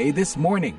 VOA This Morning.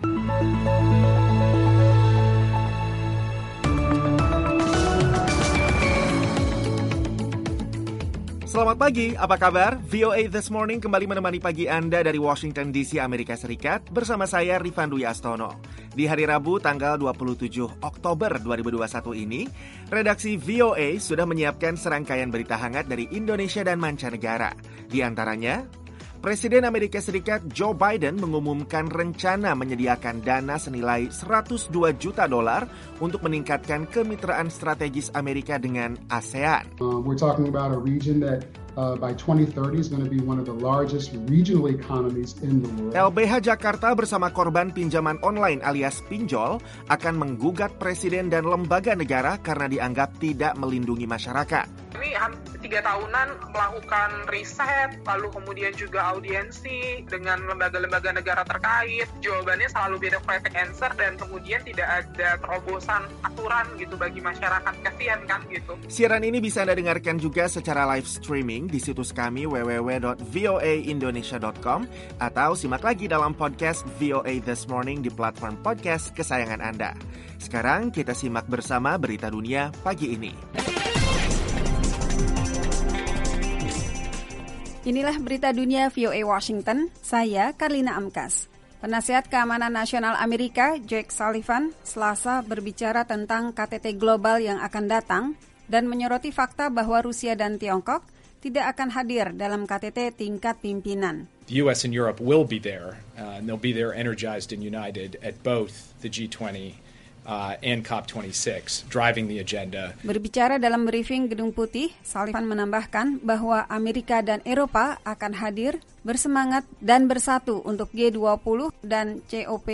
Selamat pagi, apa kabar? VOA This Morning kembali menemani pagi Anda dari Washington DC, Amerika Serikat bersama saya Rifan Dwi Astono. Di hari Rabu tanggal 27 Oktober 2021 ini, redaksi VOA sudah menyiapkan serangkaian berita hangat dari Indonesia dan mancanegara. Di antaranya, Presiden Amerika Serikat Joe Biden mengumumkan rencana menyediakan dana senilai $102 juta untuk meningkatkan kemitraan strategis Amerika dengan ASEAN. We're talking about a region that by 2030 is going to be one of the largest regional economies in the world. LBH Jakarta bersama korban pinjaman online alias pinjol akan menggugat presiden dan lembaga negara karena dianggap tidak melindungi masyarakat. Ini 3 tahunan melakukan riset, lalu kemudian juga audiensi dengan lembaga-lembaga negara terkait. Jawabannya selalu bureaucratic answer dan kemudian tidak ada terobosan aturan gitu bagi masyarakat. Kasian kan gitu. Siaran ini bisa Anda dengarkan juga secara live streaming di situs kami www.voaindonesia.com atau simak lagi dalam podcast VOA This Morning di platform podcast kesayangan Anda. Sekarang kita simak bersama berita dunia pagi ini. Inilah berita dunia VOA Washington, saya Karlina Amkas. Penasihat Keamanan Nasional Amerika, Jake Sullivan, Selasa berbicara tentang KTT global yang akan datang dan menyoroti fakta bahwa Rusia dan Tiongkok tidak akan hadir dalam KTT tingkat pimpinan. The U.S. and Europe will be there, and they'll be there energized and united at both the G20 and COP26, driving the agenda. Berbicara dalam briefing Gedung Putih, Sullivan menambahkan bahwa Amerika dan Eropa akan hadir bersemangat dan bersatu untuk G20 dan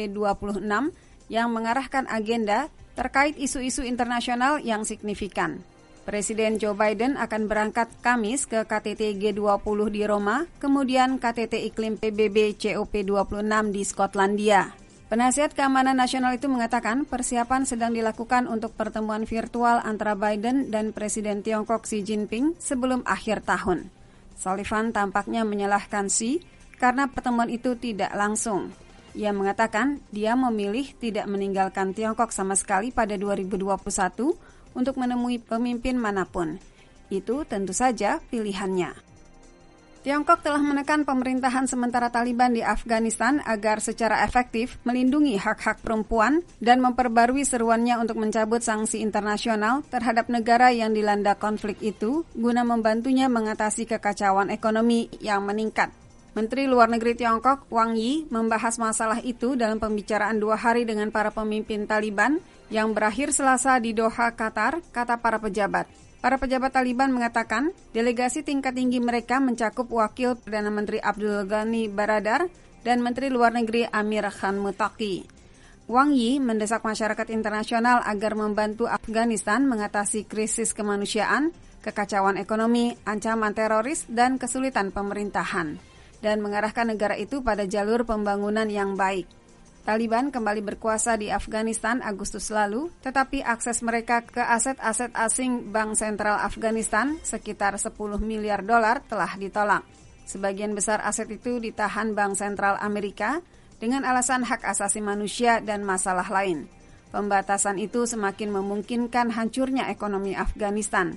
COP26 yang mengarahkan agenda terkait isu-isu internasional yang signifikan. Presiden Joe Biden akan berangkat Kamis ke KTT G20 di Roma, kemudian KTT Iklim PBB COP26 di Skotlandia. Penasihat Keamanan Nasional itu mengatakan persiapan sedang dilakukan untuk pertemuan virtual antara Biden dan Presiden Tiongkok Xi Jinping sebelum akhir tahun. Sullivan tampaknya menyalahkan Xi karena pertemuan itu tidak langsung. Ia mengatakan dia memilih tidak meninggalkan Tiongkok sama sekali pada 2021 untuk menemui pemimpin manapun. Itu tentu saja pilihannya. Tiongkok telah menekan pemerintahan sementara Taliban di Afghanistan agar secara efektif melindungi hak-hak perempuan dan memperbarui seruannya untuk mencabut sanksi internasional terhadap negara yang dilanda konflik itu guna membantunya mengatasi kekacauan ekonomi yang meningkat. Menteri Luar Negeri Tiongkok, Wang Yi, membahas masalah itu dalam pembicaraan 2 hari dengan para pemimpin Taliban yang berakhir Selasa di Doha, Qatar, kata para pejabat. Para pejabat Taliban mengatakan delegasi tingkat tinggi mereka mencakup Wakil Perdana Menteri Abdul Ghani Baradar dan Menteri Luar Negeri Amir Khan Muttaqi. Wang Yi mendesak masyarakat internasional agar membantu Afghanistan mengatasi krisis kemanusiaan, kekacauan ekonomi, ancaman teroris, dan kesulitan pemerintahan, dan mengarahkan negara itu pada jalur pembangunan yang baik. Taliban kembali berkuasa di Afghanistan Agustus lalu, tetapi akses mereka ke aset-aset asing Bank Sentral Afghanistan sekitar $10 miliar telah ditolak. Sebagian besar aset itu ditahan Bank Sentral Amerika dengan alasan hak asasi manusia dan masalah lain. Pembatasan itu semakin memungkinkan hancurnya ekonomi Afghanistan.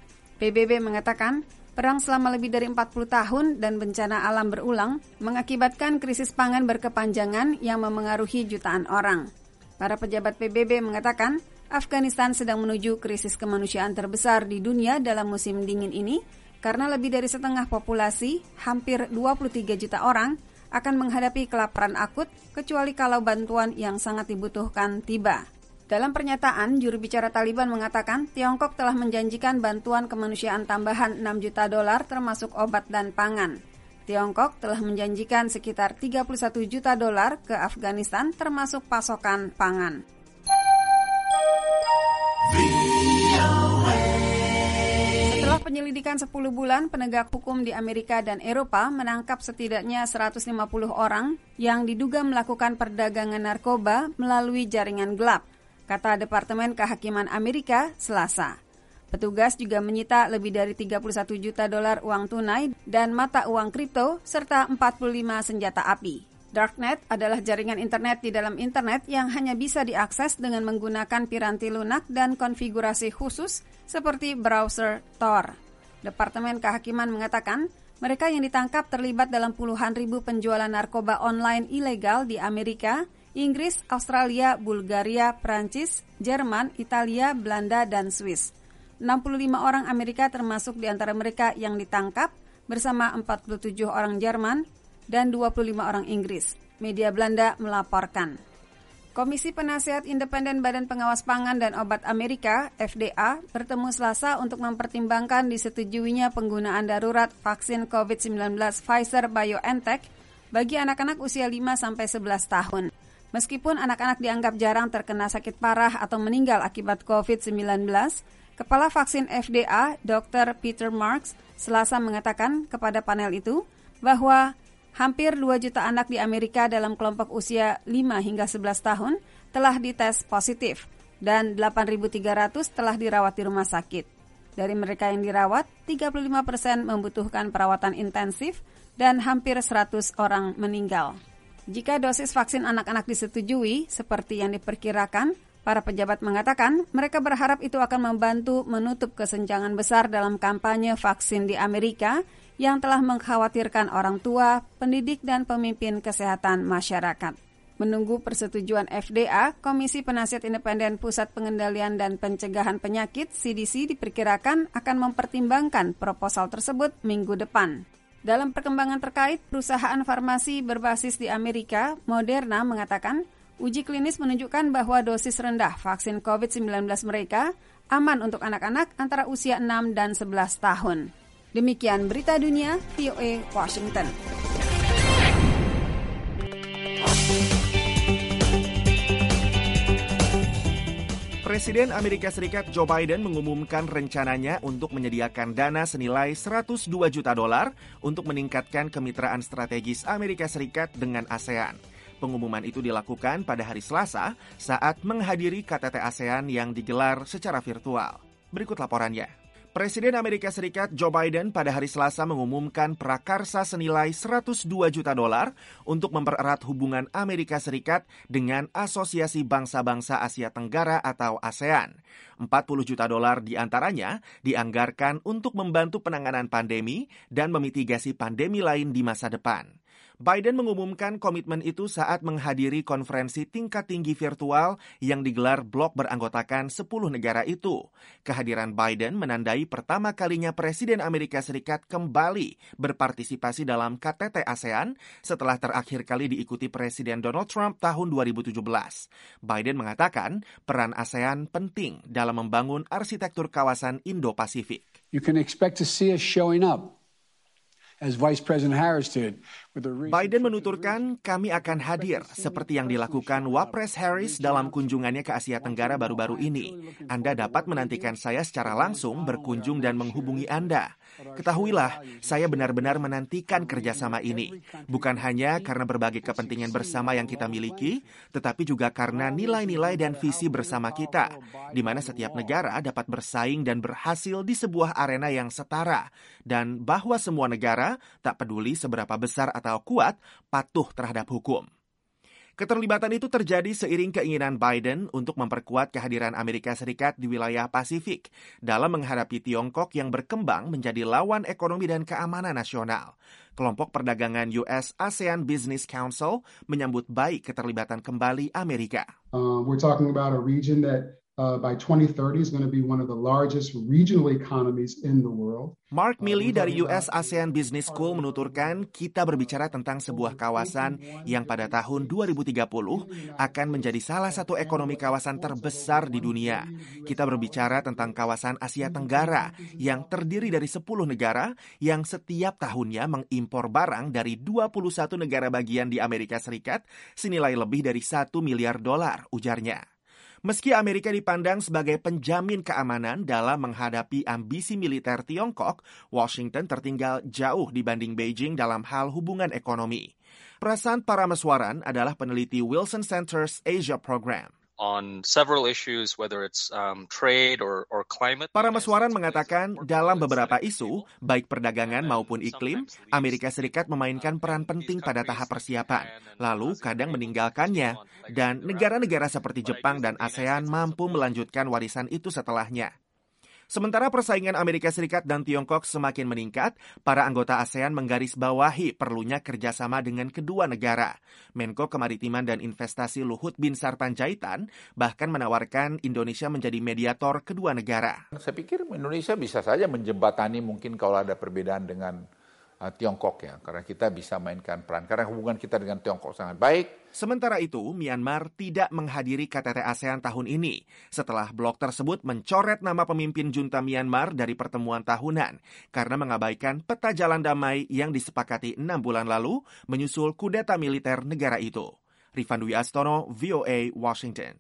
PBB mengatakan, perang selama lebih dari 40 tahun dan bencana alam berulang mengakibatkan krisis pangan berkepanjangan yang memengaruhi jutaan orang. Para pejabat PBB mengatakan Afghanistan sedang menuju krisis kemanusiaan terbesar di dunia dalam musim dingin ini karena lebih dari setengah populasi, hampir 23 juta orang, akan menghadapi kelaparan akut kecuali kalau bantuan yang sangat dibutuhkan tiba. Dalam pernyataan, juru bicara Taliban mengatakan Tiongkok telah menjanjikan bantuan kemanusiaan tambahan $6 juta termasuk obat dan pangan. Tiongkok telah menjanjikan sekitar $31 juta ke Afghanistan termasuk pasokan pangan. Setelah penyelidikan 10 bulan, penegak hukum di Amerika dan Eropa menangkap setidaknya 150 orang yang diduga melakukan perdagangan narkoba melalui jaringan gelap, kata Departemen Kehakiman Amerika Selasa. Petugas juga menyita lebih dari $31 juta uang tunai dan mata uang kripto serta 45 senjata api. Darknet adalah jaringan internet di dalam internet yang hanya bisa diakses dengan menggunakan piranti lunak dan konfigurasi khusus seperti browser Tor. Departemen Kehakiman mengatakan mereka yang ditangkap terlibat dalam puluhan ribu penjualan narkoba online ilegal di Amerika, Inggris, Australia, Bulgaria, Prancis, Jerman, Italia, Belanda, dan Swiss. 65 orang Amerika termasuk di antara mereka yang ditangkap bersama 47 orang Jerman dan 25 orang Inggris. Media Belanda melaporkan. Komisi Penasihat Independen Badan Pengawas Pangan dan Obat Amerika, FDA, bertemu Selasa untuk mempertimbangkan disetujuinya penggunaan darurat vaksin COVID-19 Pfizer-BioNTech bagi anak-anak usia 5-11 tahun. Meskipun anak-anak dianggap jarang terkena sakit parah atau meninggal akibat COVID-19, Kepala Vaksin FDA, Dr. Peter Marks, Selasa mengatakan kepada panel itu bahwa hampir 2 juta anak di Amerika dalam kelompok usia 5 hingga 11 tahun telah dites positif dan 8.300 telah dirawat di rumah sakit. Dari mereka yang dirawat, 35% membutuhkan perawatan intensif dan hampir 100 orang meninggal. Jika dosis vaksin anak-anak disetujui, seperti yang diperkirakan, para pejabat mengatakan mereka berharap itu akan membantu menutup kesenjangan besar dalam kampanye vaksin di Amerika yang telah mengkhawatirkan orang tua, pendidik, dan pemimpin kesehatan masyarakat. Menunggu persetujuan FDA, Komisi Penasihat Independen Pusat Pengendalian dan Pencegahan Penyakit (CDC) diperkirakan akan mempertimbangkan proposal tersebut minggu depan. Dalam perkembangan terkait, perusahaan farmasi berbasis di Amerika, Moderna, mengatakan uji klinis menunjukkan bahwa dosis rendah vaksin COVID-19 mereka aman untuk anak-anak antara usia 6 dan 11 tahun. Demikian berita dunia, VOA Washington. Presiden Amerika Serikat Joe Biden mengumumkan rencananya untuk menyediakan dana senilai $102 juta untuk meningkatkan kemitraan strategis Amerika Serikat dengan ASEAN. Pengumuman itu dilakukan pada hari Selasa saat menghadiri KTT ASEAN yang digelar secara virtual. Berikut laporannya. Presiden Amerika Serikat Joe Biden pada hari Selasa mengumumkan prakarsa senilai $102 juta untuk mempererat hubungan Amerika Serikat dengan Asosiasi Bangsa-Bangsa Asia Tenggara atau ASEAN. $40 juta diantaranya dianggarkan untuk membantu penanganan pandemi dan memitigasi pandemi lain di masa depan. Biden mengumumkan komitmen itu saat menghadiri konferensi tingkat tinggi virtual yang digelar blok beranggotakan 10 negara itu. Kehadiran Biden menandai pertama kalinya Presiden Amerika Serikat kembali berpartisipasi dalam KTT ASEAN setelah terakhir kali diikuti Presiden Donald Trump tahun 2017. Biden mengatakan peran ASEAN penting dalam membangun arsitektur kawasan Indo-Pasifik. You can expect to see us showing up. As Vice President Harris did. Biden menuturkan kami akan hadir seperti yang dilakukan Wapres Harris dalam kunjungannya ke Asia Tenggara baru-baru ini. Anda dapat menantikan saya secara langsung berkunjung dan menghubungi Anda. Ketahuilah, saya benar-benar menantikan kerjasama ini. Bukan hanya karena berbagai kepentingan bersama yang kita miliki, tetapi juga karena nilai-nilai dan visi bersama kita, di mana setiap negara dapat bersaing dan berhasil di sebuah arena yang setara, dan bahwa semua negara, tak peduli seberapa besar atau kuat, patuh terhadap hukum. Keterlibatan itu terjadi seiring keinginan Biden untuk memperkuat kehadiran Amerika Serikat di wilayah Pasifik dalam menghadapi Tiongkok yang berkembang menjadi lawan ekonomi dan keamanan nasional. Kelompok perdagangan US-ASEAN Business Council menyambut baik keterlibatan kembali Amerika. We're talking about a region that by 2030 is going to be one of the largest regional economies in the world. Mark Milley dari US-ASEAN Business School menuturkan kita berbicara tentang sebuah kawasan yang pada tahun 2030 akan menjadi salah satu ekonomi kawasan terbesar di dunia. Kita berbicara tentang kawasan Asia Tenggara yang terdiri dari 10 negara yang setiap tahunnya mengimpor barang dari 21 negara bagian di Amerika Serikat senilai lebih dari $1 miliar, ujarnya. Meski Amerika dipandang sebagai penjamin keamanan dalam menghadapi ambisi militer Tiongkok, Washington tertinggal jauh dibanding Beijing dalam hal hubungan ekonomi. Prasant Parameswaran adalah peneliti Wilson Center's Asia Program. on several issues, whether it's trade or climate. Para meswaran mengatakan dalam beberapa isu, baik perdagangan maupun iklim, Amerika Serikat memainkan peran penting pada tahap persiapan, lalu kadang meninggalkannya, dan negara-negara seperti Jepang dan ASEAN mampu melanjutkan warisan itu setelahnya. Sementara persaingan Amerika Serikat dan Tiongkok semakin meningkat, para anggota ASEAN menggarisbawahi perlunya kerjasama dengan kedua negara. Menko Kemaritiman dan Investasi Luhut Binsar Panjaitan bahkan menawarkan Indonesia menjadi mediator kedua negara. Saya pikir Indonesia bisa saja menjembatani mungkin kalau ada perbedaan dengan Tiongkok ya, karena kita bisa mainkan peran, karena hubungan kita dengan Tiongkok sangat baik. Sementara itu, Myanmar tidak menghadiri KTT ASEAN tahun ini, setelah blok tersebut mencoret nama pemimpin junta Myanmar dari pertemuan tahunan, karena mengabaikan peta jalan damai yang disepakati 6 bulan lalu, menyusul kudeta militer negara itu. Rifan Dwi Astono, VOA, Washington.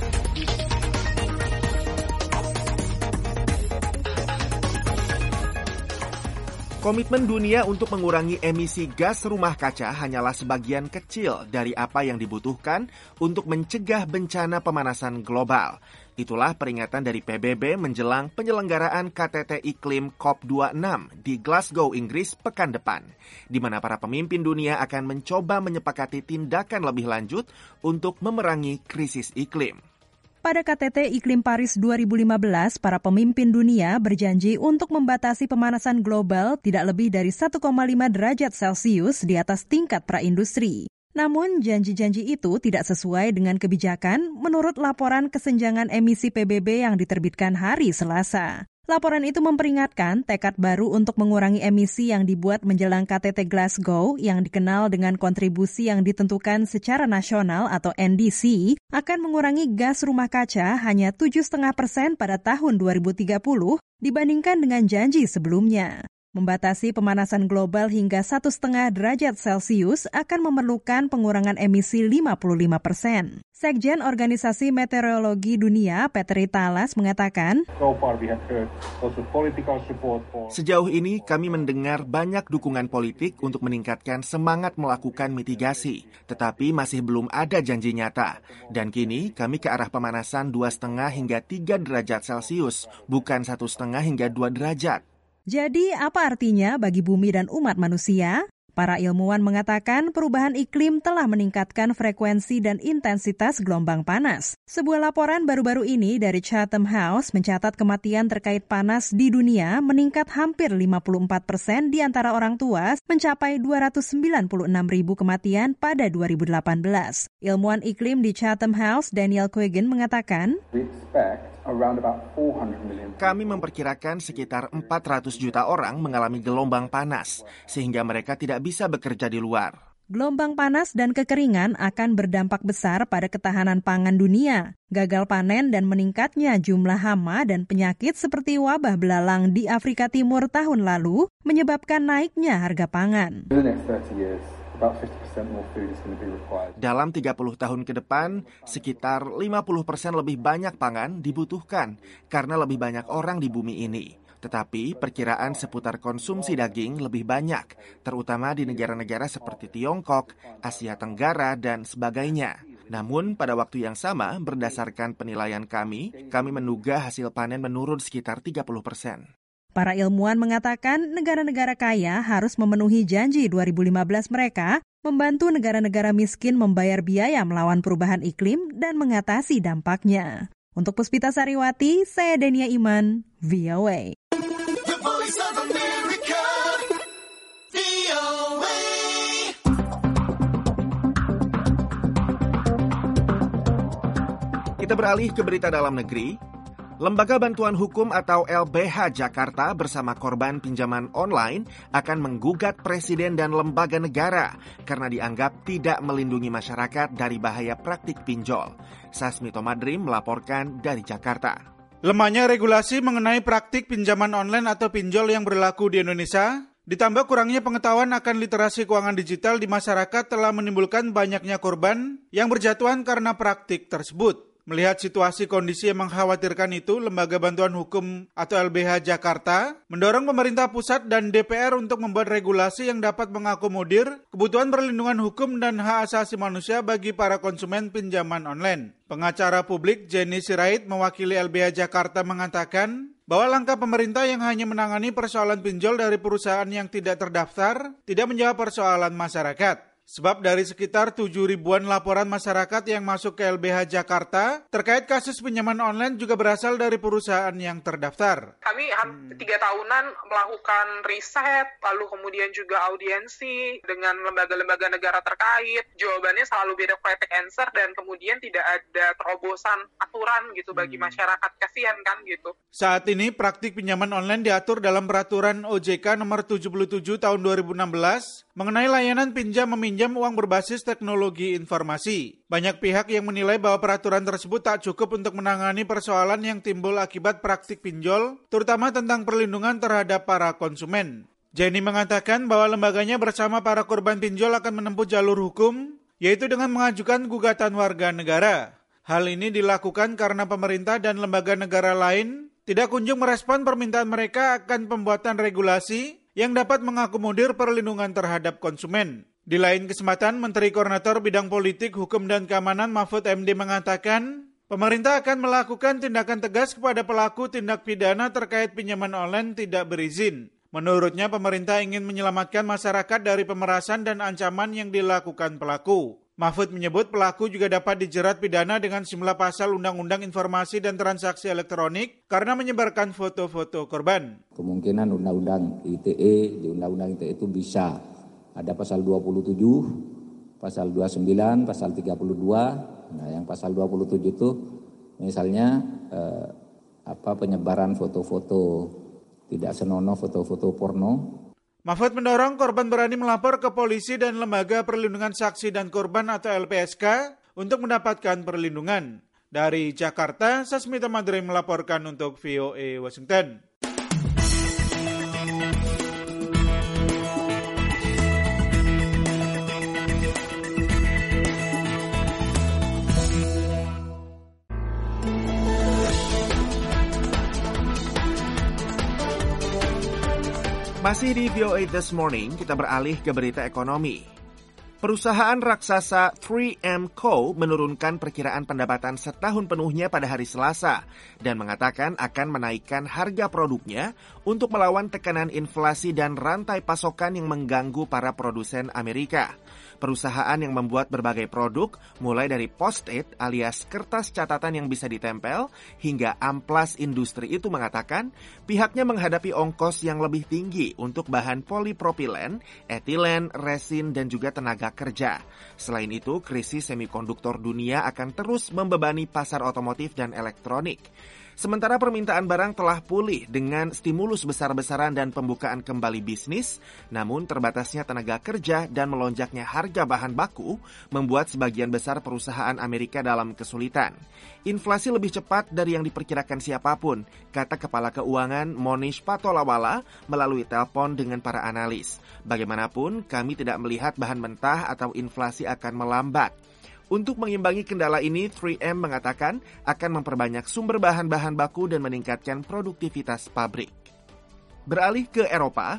Komitmen dunia untuk mengurangi emisi gas rumah kaca hanyalah sebagian kecil dari apa yang dibutuhkan untuk mencegah bencana pemanasan global. Itulah peringatan dari PBB menjelang penyelenggaraan KTT Iklim COP26 di Glasgow, Inggris pekan depan, di mana para pemimpin dunia akan mencoba menyepakati tindakan lebih lanjut untuk memerangi krisis iklim. Pada KTT Iklim Paris 2015, para pemimpin dunia berjanji untuk membatasi pemanasan global tidak lebih dari 1,5 derajat Celcius di atas tingkat praindustri. Namun, janji-janji itu tidak sesuai dengan kebijakan menurut laporan kesenjangan emisi PBB yang diterbitkan hari Selasa. Laporan itu memperingatkan tekad baru untuk mengurangi emisi yang dibuat menjelang KTT Glasgow yang dikenal dengan kontribusi yang ditentukan secara nasional atau NDC akan mengurangi gas rumah kaca hanya 7,5% pada tahun 2030 dibandingkan dengan janji sebelumnya. Membatasi pemanasan global hingga 1,5 derajat Celcius akan memerlukan pengurangan emisi 55%. Sekjen Organisasi Meteorologi Dunia, Petri Talas, mengatakan, sejauh ini kami mendengar banyak dukungan politik untuk meningkatkan semangat melakukan mitigasi, tetapi masih belum ada janji nyata. Dan kini kami ke arah pemanasan 2,5 hingga 3 derajat Celcius, bukan 1,5 hingga 2 derajat. Jadi, apa artinya bagi bumi dan umat manusia? Para ilmuwan mengatakan perubahan iklim telah meningkatkan frekuensi dan intensitas gelombang panas. Sebuah laporan baru-baru ini dari Chatham House mencatat kematian terkait panas di dunia meningkat hampir 54% di antara orang tua, mencapai 296.000 kematian pada 2018. Ilmuwan iklim di Chatham House, Daniel Quigin, mengatakan, kami memperkirakan sekitar 400 juta orang mengalami gelombang panas, sehingga mereka tidak bisa bekerja di luar. Gelombang panas dan kekeringan akan berdampak besar pada ketahanan pangan dunia. Gagal panen dan meningkatnya jumlah hama dan penyakit seperti wabah belalang di Afrika Timur tahun lalu menyebabkan naiknya harga pangan. Dalam 30 tahun ke depan, sekitar 50% lebih banyak pangan dibutuhkan karena lebih banyak orang di bumi ini. Tetapi perkiraan seputar konsumsi daging lebih banyak, terutama di negara-negara seperti Tiongkok, Asia Tenggara, dan sebagainya. Namun pada waktu yang sama, berdasarkan penilaian kami menduga hasil panen menurun sekitar 30%. Para ilmuwan mengatakan negara-negara kaya harus memenuhi janji 2015 mereka membantu negara-negara miskin membayar biaya melawan perubahan iklim dan mengatasi dampaknya. Untuk Puspita Sariwati, saya Denia Iman, VOA. Kita beralih ke berita dalam negeri. Lembaga Bantuan Hukum atau LBH Jakarta bersama korban pinjaman online akan menggugat presiden dan lembaga negara karena dianggap tidak melindungi masyarakat dari bahaya praktik pinjol. Sasmito Madrim melaporkan dari Jakarta. Lemahnya regulasi mengenai praktik pinjaman online atau pinjol yang berlaku di Indonesia, ditambah kurangnya pengetahuan akan literasi keuangan digital di masyarakat telah menimbulkan banyaknya korban yang berjatuhan karena praktik tersebut. Melihat situasi kondisi yang mengkhawatirkan itu, Lembaga Bantuan Hukum atau LBH Jakarta mendorong pemerintah pusat dan DPR untuk membuat regulasi yang dapat mengakomodir kebutuhan perlindungan hukum dan hak asasi manusia bagi para konsumen pinjaman online. Pengacara publik Jenny Sirait mewakili LBH Jakarta mengatakan bahwa langkah pemerintah yang hanya menangani persoalan pinjol dari perusahaan yang tidak terdaftar tidak menjawab persoalan masyarakat. Sebab dari sekitar 7.000-an laporan masyarakat yang masuk ke LBH Jakarta terkait kasus pinjaman online juga berasal dari perusahaan yang terdaftar. Kami 3 tahunan melakukan riset, lalu kemudian juga audiensi dengan lembaga-lembaga negara terkait. Jawabannya selalu beda correct answer dan kemudian tidak ada terobosan aturan gitu bagi masyarakat. Kasihan kan gitu. Saat ini praktik pinjaman online diatur dalam peraturan OJK nomor 77 tahun 2016 mengenai layanan pinjam meminjam uang berbasis teknologi informasi. Banyak pihak yang menilai bahwa peraturan tersebut tak cukup untuk menangani persoalan yang timbul akibat praktik pinjol, terutama tentang perlindungan terhadap para konsumen. Jenny mengatakan bahwa lembaganya bersama para korban pinjol akan menempuh jalur hukum, yaitu dengan mengajukan gugatan warga negara. Hal ini dilakukan karena pemerintah dan lembaga negara lain tidak kunjung merespon permintaan mereka akan pembuatan regulasi yang dapat mengakomodir perlindungan terhadap konsumen. Di lain kesempatan, Menteri Koordinator Bidang Politik, Hukum dan Keamanan Mahfud MD mengatakan, pemerintah akan melakukan tindakan tegas kepada pelaku tindak pidana terkait pinjaman online tidak berizin. Menurutnya, pemerintah ingin menyelamatkan masyarakat dari pemerasan dan ancaman yang dilakukan pelaku. Mahfud menyebut pelaku juga dapat dijerat pidana dengan sejumlah pasal Undang-Undang Informasi dan Transaksi Elektronik karena menyebarkan foto-foto korban. Kemungkinan Undang-Undang ITE, di Undang-Undang ITE itu bisa ada pasal 27, pasal 29, pasal 32. Nah, yang pasal 27 itu misalnya penyebaran foto-foto tidak senonoh, foto-foto porno. Mahfud mendorong korban berani melapor ke polisi dan Lembaga Perlindungan Saksi dan Korban atau LPSK untuk mendapatkan perlindungan. Dari Jakarta, Sasmita Madre melaporkan untuk VOA Washington. Masih di VOA This Morning, kita beralih ke berita ekonomi. Perusahaan raksasa 3M Co. menurunkan perkiraan pendapatan setahun penuhnya pada hari Selasa dan mengatakan akan menaikkan harga produknya untuk melawan tekanan inflasi dan rantai pasokan yang mengganggu para produsen Amerika. Perusahaan yang membuat berbagai produk, mulai dari post-it alias kertas catatan yang bisa ditempel, hingga amplas industri itu mengatakan pihaknya menghadapi ongkos yang lebih tinggi untuk bahan polipropilen, etilen, resin, dan juga tenaga kerja. Selain itu, krisis semikonduktor dunia akan terus membebani pasar otomotif dan elektronik. Sementara permintaan barang telah pulih dengan stimulus besar-besaran dan pembukaan kembali bisnis, namun terbatasnya tenaga kerja dan melonjaknya harga bahan baku membuat sebagian besar perusahaan Amerika dalam kesulitan. Inflasi lebih cepat dari yang diperkirakan siapapun, kata Kepala Keuangan Monish Patolawala melalui telepon dengan para analis. Bagaimanapun, kami tidak melihat bahan mentah atau inflasi akan melambat. Untuk mengimbangi kendala ini, 3M mengatakan akan memperbanyak sumber bahan-bahan baku dan meningkatkan produktivitas pabrik. Beralih ke Eropa,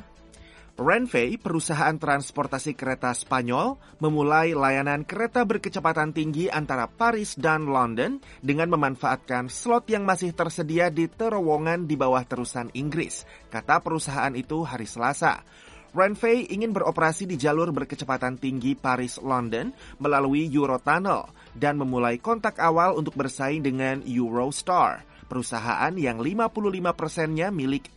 Renfe, perusahaan transportasi kereta Spanyol, memulai layanan kereta berkecepatan tinggi antara Paris dan London dengan memanfaatkan slot yang masih tersedia di terowongan di bawah terusan Inggris, kata perusahaan itu hari Selasa. Renfe ingin beroperasi di jalur berkecepatan tinggi Paris-London melalui Eurotunnel dan memulai kontak awal untuk bersaing dengan Eurostar, perusahaan yang 55%-nya milik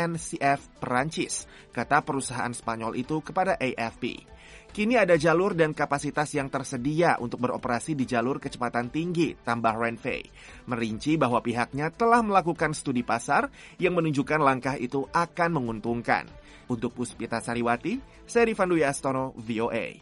SNCF Perancis, kata perusahaan Spanyol itu kepada AFP. Kini ada jalur dan kapasitas yang tersedia untuk beroperasi di jalur kecepatan tinggi, tambah Renfe. Merinci bahwa pihaknya telah melakukan studi pasar yang menunjukkan langkah itu akan menguntungkan. Untuk Puspita Sariwati, saya Rifan Dwi Astono, VOA.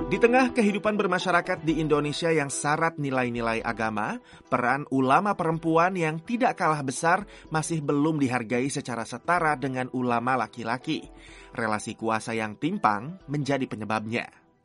Di tengah kehidupan bermasyarakat di Indonesia yang syarat nilai-nilai agama, peran ulama perempuan yang tidak kalah besar masih belum dihargai secara setara dengan ulama laki-laki. Relasi kuasa yang timpang menjadi penyebabnya.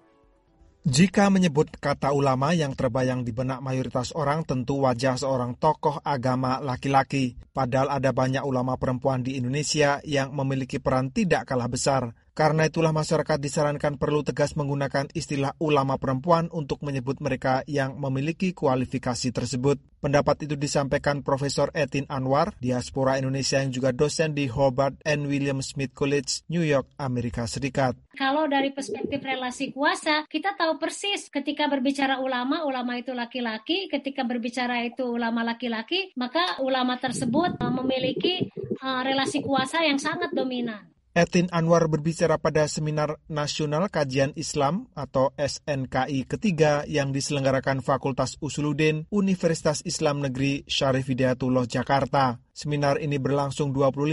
Jika menyebut kata ulama, yang terbayang di benak mayoritas orang tentu wajah seorang tokoh agama laki-laki. Padahal ada banyak ulama perempuan di Indonesia yang memiliki peran tidak kalah besar. Karena itulah masyarakat disarankan perlu tegas menggunakan istilah ulama perempuan untuk menyebut mereka yang memiliki kualifikasi tersebut. Pendapat itu disampaikan Profesor Etin Anwar, diaspora Indonesia yang juga dosen di Hobart and William Smith College, New York, Amerika Serikat. Kalau dari perspektif relasi kuasa, kita tahu persis ketika berbicara ulama itu laki-laki, ketika berbicara itu ulama laki-laki, maka ulama tersebut memiliki relasi kuasa yang sangat dominan. Etin Anwar berbicara pada Seminar Nasional Kajian Islam atau SNKI ketiga yang diselenggarakan Fakultas Usuluddin Universitas Islam Negeri Syarif Hidayatullah Jakarta. Seminar ini berlangsung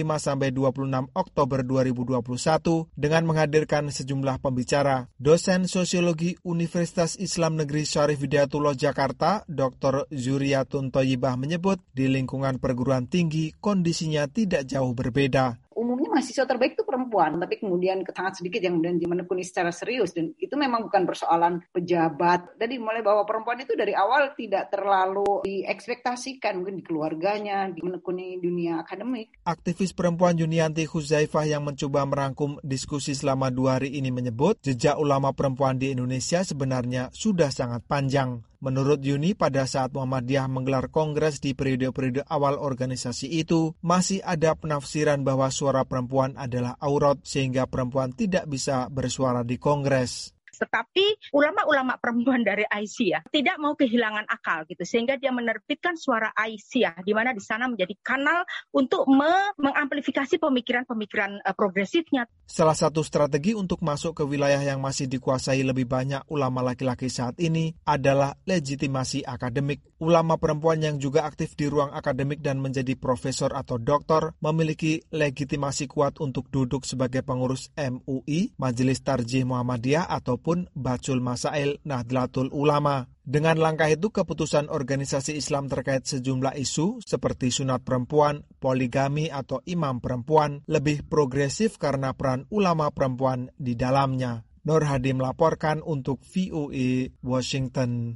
25-26 Oktober 2021 dengan menghadirkan sejumlah pembicara. Dosen Sosiologi Universitas Islam Negeri Syarif Hidayatullah Jakarta, Dr. Zuriyatun Thoyibah menyebut di lingkungan perguruan tinggi kondisinya tidak jauh berbeda. Umumnya mahasiswa terbaik itu perempuan, tapi kemudian sangat sedikit yang kemudian menekuni secara serius, dan itu memang bukan persoalan pejabat. Jadi mulai bahwa perempuan itu dari awal tidak terlalu diekspektasikan, mungkin di keluarganya, di menekuni dunia akademik. Aktivis perempuan Yunianti Huzaifah yang mencoba merangkum diskusi selama 2 hari ini menyebut jejak ulama perempuan di Indonesia sebenarnya sudah sangat panjang. Menurut Yuni, pada saat Muhammadiyah menggelar kongres di periode-periode awal organisasi itu, masih ada penafsiran bahwa suara perempuan adalah aurat, sehingga perempuan tidak bisa bersuara di kongres. Tetapi ulama-ulama perempuan dari Aisyah tidak mau kehilangan akal gitu, sehingga dia menerbitkan suara Aisyah, di mana di sana menjadi kanal untuk mengamplifikasi pemikiran-pemikiran progresifnya. Salah satu strategi untuk masuk ke wilayah yang masih dikuasai lebih banyak ulama laki-laki saat ini adalah legitimasi akademik. Ulama perempuan yang juga aktif di ruang akademik dan menjadi profesor atau doktor memiliki legitimasi kuat untuk duduk sebagai pengurus MUI, Majelis Tarjih Muhammadiyah ataupun Bacul Masail Nahdlatul Ulama. Dengan langkah itu, keputusan organisasi Islam terkait sejumlah isu seperti sunat perempuan, poligami atau imam perempuan lebih progresif karena peran ulama perempuan di dalamnya. Nur Hadi melaporkan untuk VOA Washington.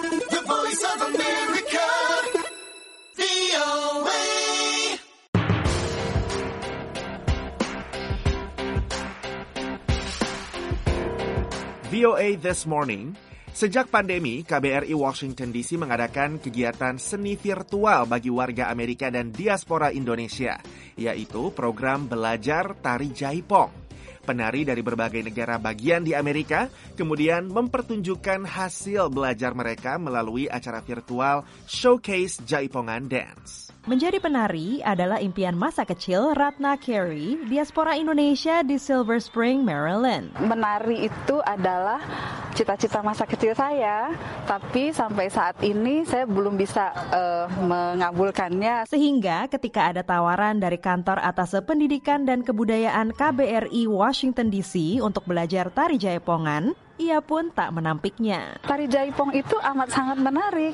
VOA This Morning. Sejak pandemi, KBRI Washington DC mengadakan kegiatan seni virtual bagi warga Amerika dan diaspora Indonesia, yaitu program belajar tari jaipong. Penari dari berbagai negara bagian di Amerika kemudian mempertunjukkan hasil belajar mereka melalui acara virtual Showcase Jaipongan Dance. Menjadi penari adalah impian masa kecil Ratna Carey, diaspora Indonesia di Silver Spring, Maryland. Menari itu adalah cita-cita masa kecil saya, tapi sampai saat ini saya belum bisa mengabulkannya. Sehingga ketika ada tawaran dari Kantor Atase Pendidikan dan Kebudayaan KBRI Washington DC untuk belajar tari jaipongan, ia pun tak menampiknya. Tari jaipong itu amat sangat menarik.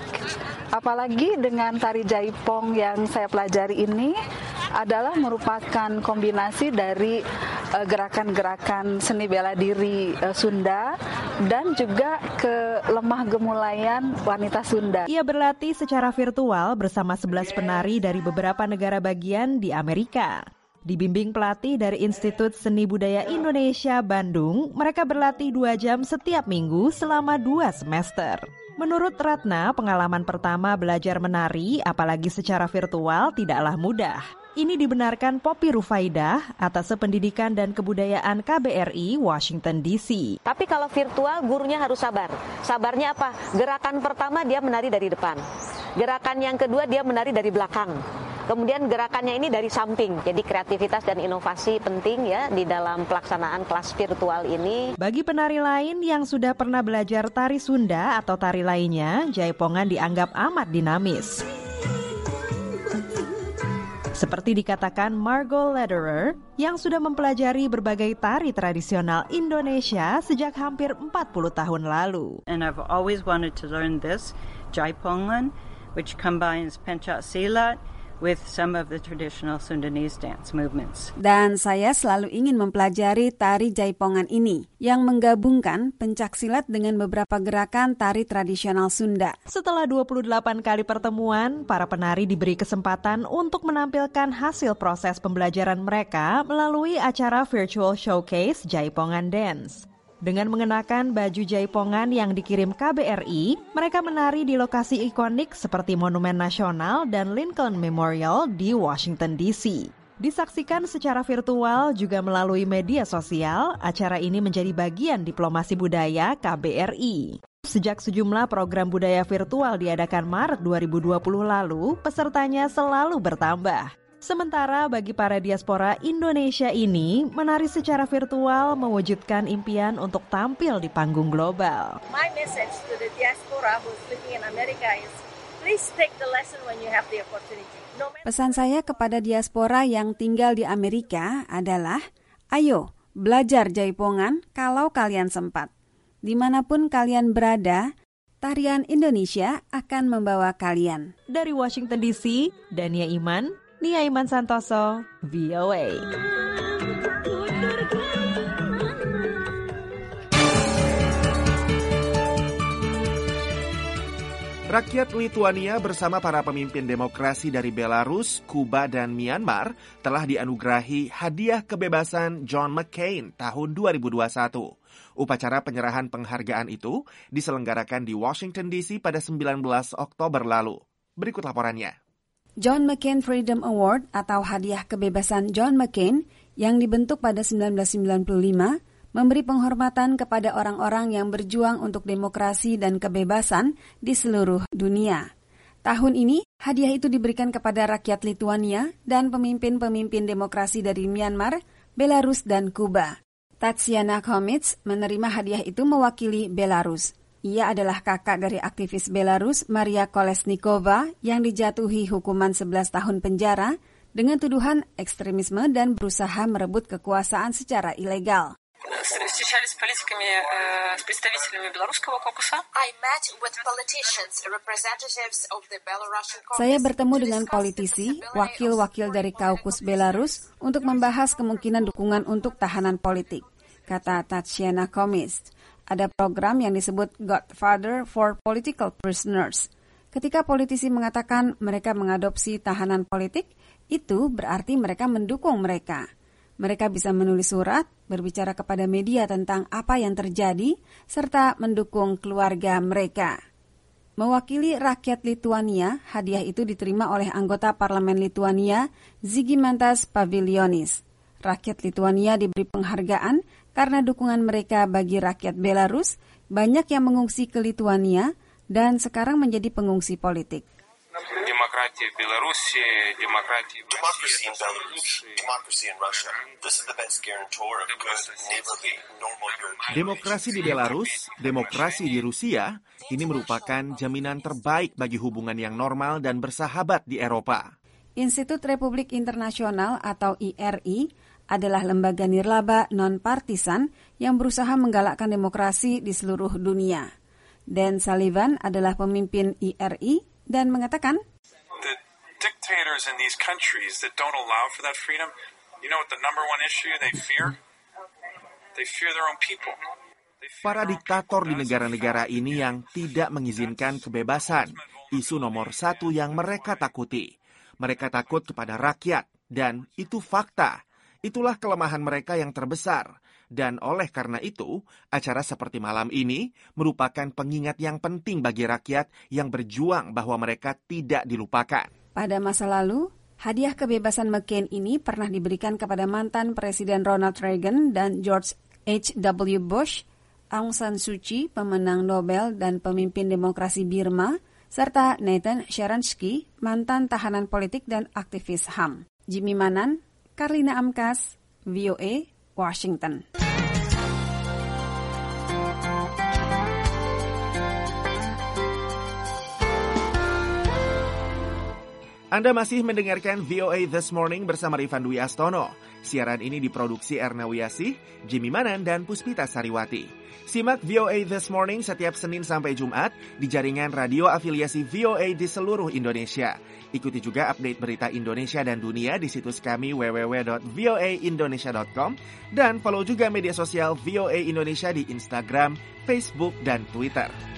Apalagi dengan tari jaipong yang saya pelajari ini adalah merupakan kombinasi dari gerakan-gerakan seni bela diri Sunda dan juga kelemah gemulaian wanita Sunda. Ia berlatih secara virtual bersama 11 penari dari beberapa negara bagian di Amerika. Dibimbing pelatih dari Institut Seni Budaya Indonesia Bandung, mereka berlatih 2 jam setiap minggu selama 2 semester. Menurut Ratna, pengalaman pertama belajar menari, apalagi secara virtual, tidaklah mudah. Ini dibenarkan Poppy Rufaidah, Atase Pendidikan dan Kebudayaan KBRI Washington DC. Tapi kalau virtual, gurunya harus sabar. Sabarnya apa? Gerakan pertama dia menari dari depan. Gerakan yang kedua dia menari dari belakang. Kemudian gerakannya ini dari samping. Jadi kreativitas dan inovasi penting ya di dalam pelaksanaan kelas virtual ini. Bagi penari lain yang sudah pernah belajar tari Sunda atau tari lainnya, jaipongan dianggap amat dinamis. Seperti dikatakan Margot Lederer yang sudah mempelajari berbagai tari tradisional Indonesia sejak hampir 40 tahun lalu. And I've always wanted to learn this, Jaiponglan, which combines pencak silat with some of the traditional Sundanese dance movements. Dan saya selalu ingin mempelajari tari Jaipongan ini yang menggabungkan pencaksilat dengan beberapa gerakan tari tradisional Sunda. Setelah 28 kali pertemuan, para penari diberi kesempatan untuk menampilkan hasil proses pembelajaran mereka melalui acara virtual showcase Jaipongan Dance. Dengan mengenakan baju jaipongan yang dikirim KBRI, mereka menari di lokasi ikonik seperti Monumen Nasional dan Lincoln Memorial di Washington DC. Disaksikan secara virtual juga melalui media sosial, acara ini menjadi bagian diplomasi budaya KBRI. Sejak sejumlah program budaya virtual diadakan Maret 2020 lalu, pesertanya selalu bertambah. Sementara bagi para diaspora Indonesia ini, menari secara virtual mewujudkan impian untuk tampil di panggung global. My message to the diaspora who's living in America is, please take the lesson when you have the opportunity. Pesan saya kepada diaspora yang tinggal di Amerika adalah, ayo belajar Jaipongan kalau kalian sempat. Dimanapun kalian berada, tarian Indonesia akan membawa kalian. Dari Washington DC, Dania Iman, Nia Iman Santoso, VOA. Rakyat Lituania bersama para pemimpin demokrasi dari Belarus, Kuba, dan Myanmar telah dianugerahi hadiah kebebasan John McCain tahun 2021. Upacara penyerahan penghargaan itu diselenggarakan di Washington DC pada 19 Oktober lalu. Berikut laporannya. John McCain Freedom Award atau hadiah kebebasan John McCain yang dibentuk pada 1995 memberi penghormatan kepada orang-orang yang berjuang untuk demokrasi dan kebebasan di seluruh dunia. Tahun ini, hadiah itu diberikan kepada rakyat Lituania dan pemimpin-pemimpin demokrasi dari Myanmar, Belarus, dan Kuba. Tatsiana Komits menerima hadiah itu mewakili Belarus. Ia adalah kakak dari aktivis Belarus Maria Kolesnikova yang dijatuhi hukuman 11 tahun penjara dengan tuduhan ekstremisme dan berusaha merebut kekuasaan secara ilegal. Saya bertemu dengan politisi, wakil-wakil dari kaukus Belarus untuk membahas kemungkinan dukungan untuk tahanan politik, kata Tatsiana Komits. Ada program yang disebut Godfather for Political Prisoners. Ketika politisi mengatakan mereka mengadopsi tahanan politik, itu berarti mereka mendukung mereka. Mereka bisa menulis surat, berbicara kepada media tentang apa yang terjadi, serta mendukung keluarga mereka. Mewakili rakyat Lituania, hadiah itu diterima oleh anggota parlemen Lituania, Žygimantas Pavilionis. Rakyat Lituania diberi penghargaan karena dukungan mereka bagi rakyat Belarus, banyak yang mengungsi ke Lituania dan sekarang menjadi pengungsi politik. Demokrasi Belarusi, demokrasi in Belarus, democracy in Russia. This is the best guarantor of good, neighborly, normal European. Demokrasi di Belarus, demokrasi di Rusia, ini merupakan jaminan terbaik bagi hubungan yang normal dan bersahabat di Eropa. Institut Republik Internasional atau IRI adalah lembaga nirlaba non-partisan yang berusaha menggalakkan demokrasi di seluruh dunia. Dan Sullivan adalah pemimpin IRI dan mengatakan, the dictators in these countries that don't allow for that freedom, you know what the number one issue they fear? They fear their own people. Para diktator di negara-negara ini yang tidak mengizinkan kebebasan, isu nomor satu yang mereka takuti. Mereka takut kepada rakyat, dan itu fakta. Itulah kelemahan mereka yang terbesar. Dan oleh karena itu, acara seperti malam ini merupakan pengingat yang penting bagi rakyat yang berjuang bahwa mereka tidak dilupakan. Pada masa lalu, hadiah kebebasan McCain ini pernah diberikan kepada mantan Presiden Ronald Reagan dan George H.W. Bush, Aung San Suu Kyi, pemenang Nobel dan pemimpin demokrasi Birma, serta Nathan Sharansky, mantan tahanan politik dan aktivis HAM. Jimmy Manan, Karlina Amkas, VOA, Washington. Anda masih mendengarkan VOA This Morning bersama Rifan Dwi Astono. Siaran ini diproduksi Erna Wiyasih, Jimmy Manan, dan Puspita Sariwati. Simak VOA This Morning setiap Senin sampai Jumat di jaringan radio afiliasi VOA di seluruh Indonesia. Ikuti juga update berita Indonesia dan dunia di situs kami www.voaindonesia.com dan follow juga media sosial VOA Indonesia di Instagram, Facebook, dan Twitter.